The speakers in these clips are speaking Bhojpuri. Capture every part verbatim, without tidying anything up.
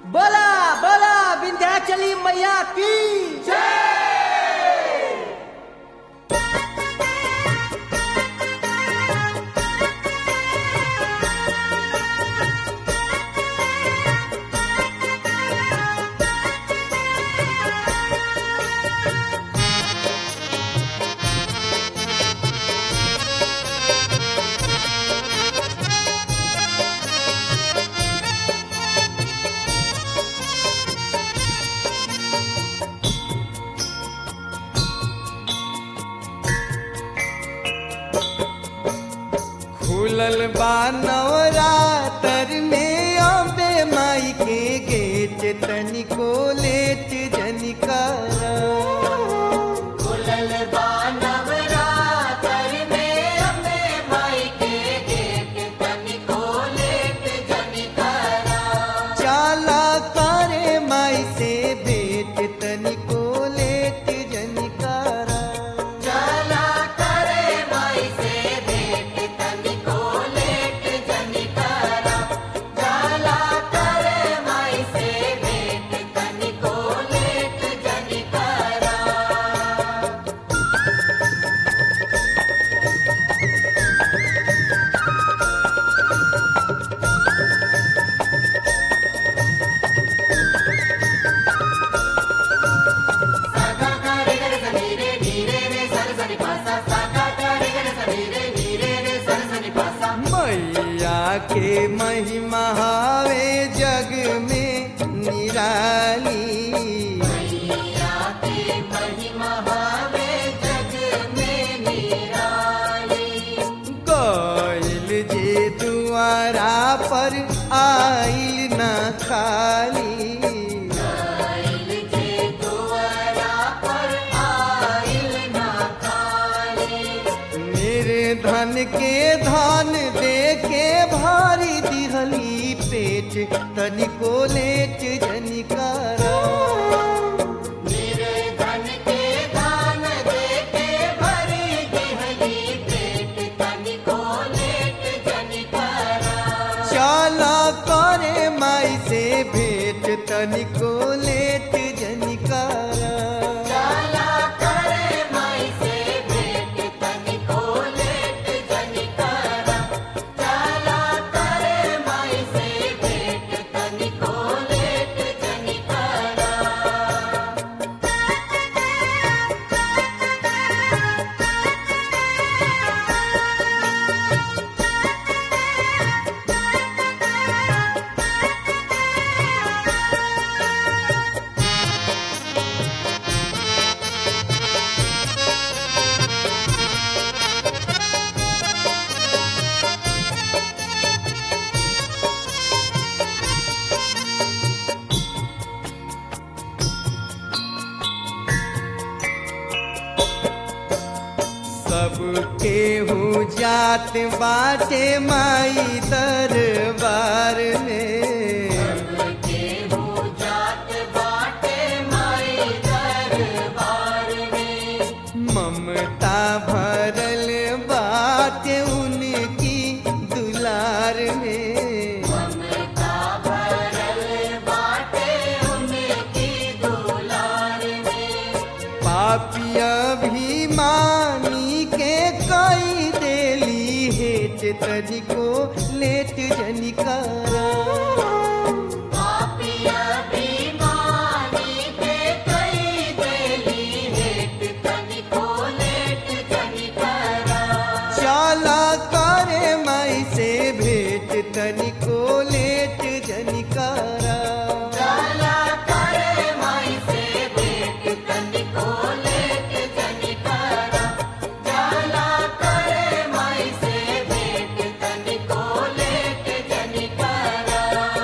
बोला बोला विंध्याचली मैया की जय। खुलल बा नवरातर में अबे माई के गेट तनिको लेट जनिकारा। खुलल बा नवरातर में अबे माई के गेट तनिको लेट जनिकारा। चाला करे माई से बेट तनिको लेट जनिकारा। चाला करे माई से भेंट तनिको लेट जनिकारा। चाला करे माई से भेंट तनिको लेट जनिकारा। सागा करे गर सनीरे नीरे रे सर सनी पासा। सागा करे गर सनीरे नीरे रे सर सनी पासा। मैया के महिमा हावे जग में निराली। मैया की महिमा हावे जग में निराली। गइल जे दुआरा पर आइल ना खाली। आइल जे दुआरा पर आइल ना खाली। मेरे धन के धान दे के भारी दिहली पेट तनिको लेट जनिकारा। मेरे धन के दान दे के भरी दिहली पेट तनिको लेट जनिकारा। चाला करे माई से भेंट तनिको लेट जनिकारा। चाला करे माई से भेंट तनिको लेट जनिकारा। चाला करे माई से भेंट तनिको लेट जनिकारा। सबके हूँ जात बाटे माई दरबार में। केहू जात बाटे माई दरबार में। ममता भरल बाटे उनकी दुलार में। ममता भरल बाटे उनकी दुलार में। पापिया भी मानी के कई देली हेट तनिको लेट जनिकारा। पापिया बीमारी के कई देली हेट तनिको लेट जनिकारा। चाला करे माई से भेंट तनिको लेट जनिकारा। चाला करे माई से भेंट तनिको लेट जनिकारा। चाला करे माई से भेंट तनिको लेट जनिकारा।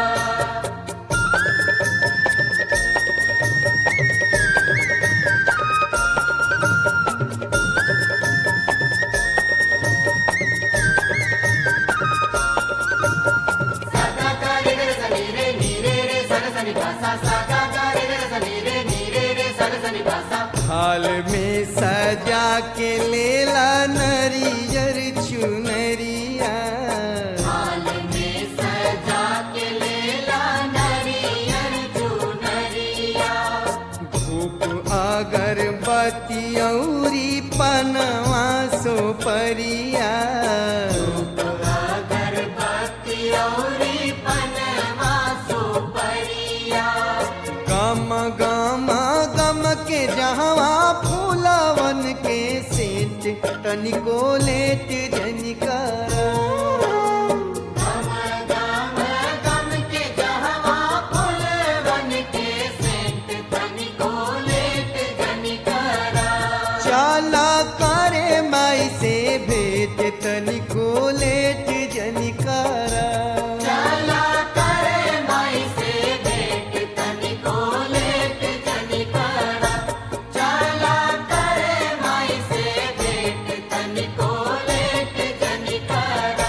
सागा करे गर सनीरे नीरे रे सर सनी पासा। सागा करे गर सनीरे नीरे रे सर सनी पासा। हाल में सजा के लेला नरियर चुनरिया। हाल में सजा के लेला नरियर बत्ती औरी पनवा सो परिया अगरबत्ती औरी पनवा सुपरिया गम गम गम के जहवा फूलवन के सेंट तनिको लेट जनिकारा गम गम गम के जहवा फूलवन के सेंट तनिको लेट जनिकरा चाला करे माई से भेंट तनिको लेट जनिकारा चला करे माई से भेंट तनिको लेट जनिकरा चला करे माई से भेंट तनिको लेट जनिकरा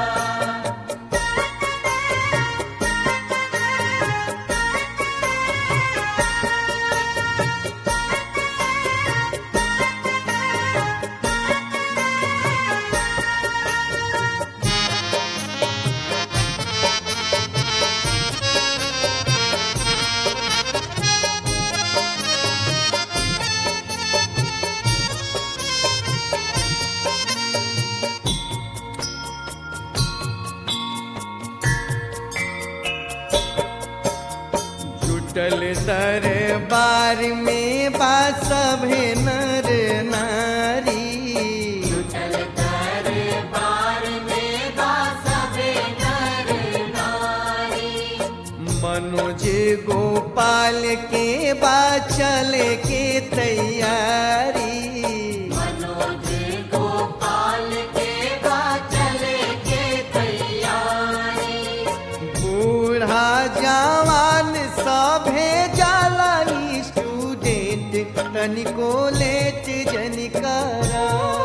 जुटल दरबार में बा सभे नर नारी चल दरबार में बा सभे नर नारी मनोज गोपाल के बा चले के तैयारी मनोज गोपाल के बा चले के तैयारी बूढ़ा जवान सभे जाला स्टूडेंट तनिको लेट जनिकारा